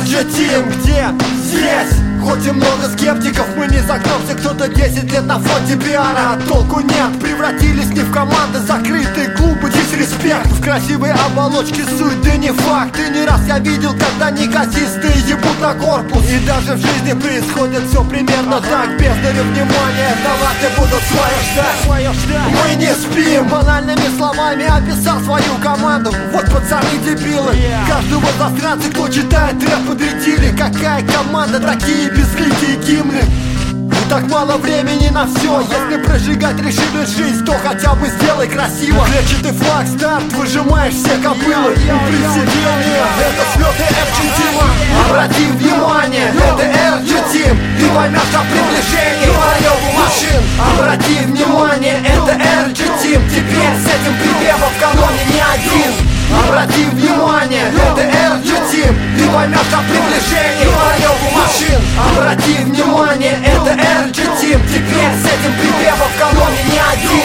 RG Team. Где? Здесь. Хоть и много скептиков, мы не загнемся. Кто-то 10 лет на фронте пиара, а толку нет. Превратились не в команды, закрытые клубы, дисреспект. В красивой оболочке суть, да не факт. И не раз я видел, когда неказистые ебут на корпус. И даже в жизни происходит все примерно так. Без внимания, таланты будут свое ждать. Мы не спим. Банальными словами описал свою команду. Вот пацаны дебилы. Каждого засранца, кто читает рэп, подрядили. Какая команда, такие безликие гимны. Так мало времени на все. Если прожигать решили жизнь, то хотя бы сделай красиво. Клетчатый флаг, старт, выжимаешь все копылы. Присоединение, это слеты RG Team. Обрати внимание, это RG Team. Ты поймешь о приближении боевых машин. Обрати внимание, это RG Team. Теперь с этим припевом в колонне не один. Обрати внимание, это RG Team. Ты поймешь о приближении боевых машин. Обрати внимание, это RG Team. Теперь с этим припевом в колонне не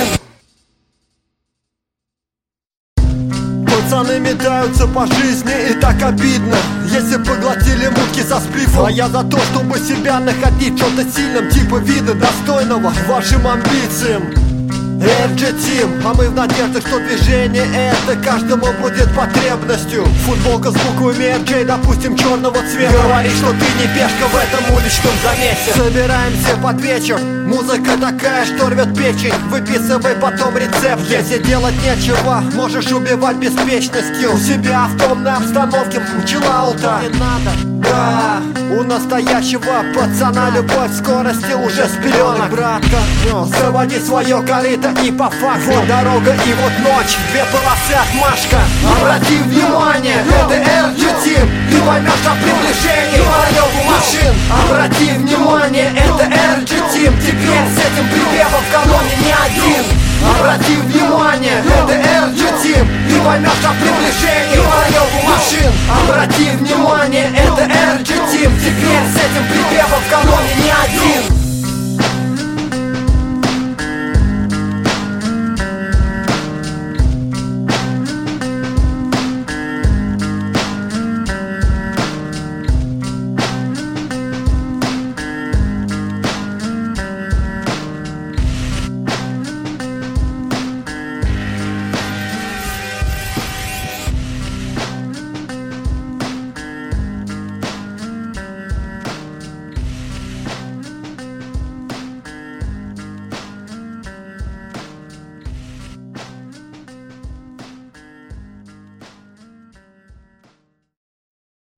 один. Пацаны метаются по жизни, и так обидно. Если поглотили мутки за сплифом. А я за то, чтобы себя находить в чем-то сильном, типа вида достойного вашим амбициям. RG Team, а мы в надежде, что движение это каждому будет потребностью. Футболка с буквами RG, допустим, черного цвета. Говори, что ты не пешка в этом уличном замесе. Собираемся под вечер, музыка такая, что рвет печень. Выписывай потом рецепт. Если делать нечего, можешь убивать беспечностью. У себя в томной обстановке чиллаута не надо. Да, у настоящего пацана любовь в скорости уже с пеленок. Братка, заводи свое корыто и по факту. Вот дорога и вот ночь, две полосы отмашка. Обрати внимание, это RG Team. Ты поймешь о приближении боевых машин. Обрати внимание, это RG Team. Теперь с этим припевом в колонне не один. Обрати внимание, это RG Team. Ты поймешь о приближении боевых машин. Обрати внимание, это RG Team. Теперь с этим припевом